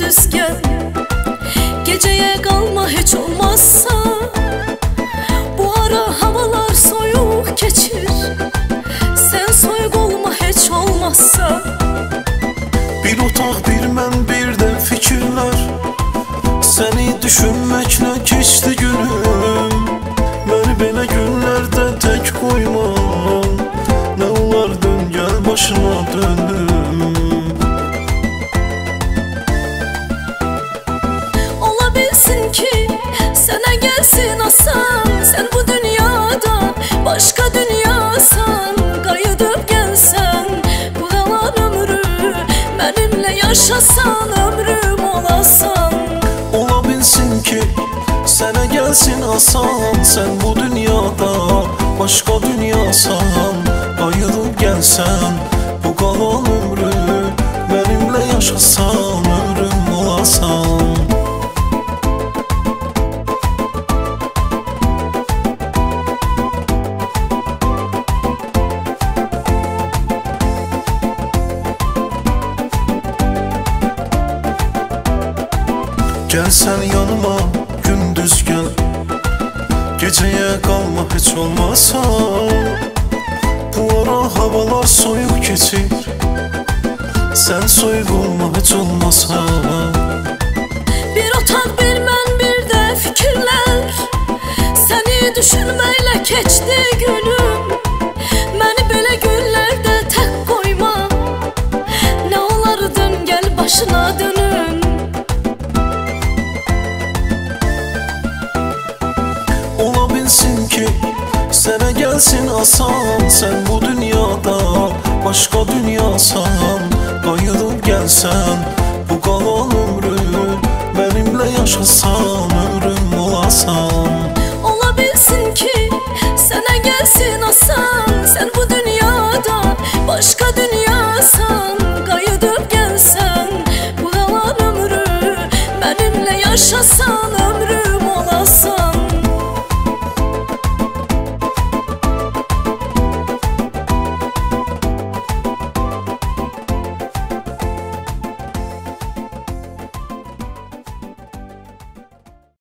gündüz gel. Geceye kalma hiç olmazsa. Bu ara havalar soyuq keçir. Sen soyuq olma hiç olmazsa. Bir otaq, bir mən, bir də fikirlər. Səni düşünməklə keçdi günüm. Məni belə günlərdə tək qoyma. Nə olar dön gəl başına döndüm. Ola bilsin ki sənə gəlsin asan. Sən bu dünyada başqa dünyasan. Qayıdıb gəlsən bu qalan ömrü mənimlə yaşasan, ömrüm olasan. Ola bilsin ki sənə gəlsin asan. Sən bu dünyada başqa dünyasan. Qayıdıb gəlsən bu qalan ömrü mənimlə yaşasan, ömrüm olasan. Gəlsən yanıma gündüz gəl. Gecəyə qalma heç olmasa. Bu ara havalar soyuq keçir. Sən soyuq olma heç olmasa. Bir otaq, bir mən, bir də fikirlər. Səni düşünməklə keçdi günüm. Məni belə günlərdə tək qoyma. Nə olar dön gəl başına dönüm. Ola bilsin ki sənə gəlsin asan. Sən bu dünyada başqa dünyasan. Qayıdıb gəlsən bu qalan ömrü mənimlə yaşasan, ömrüm olasan.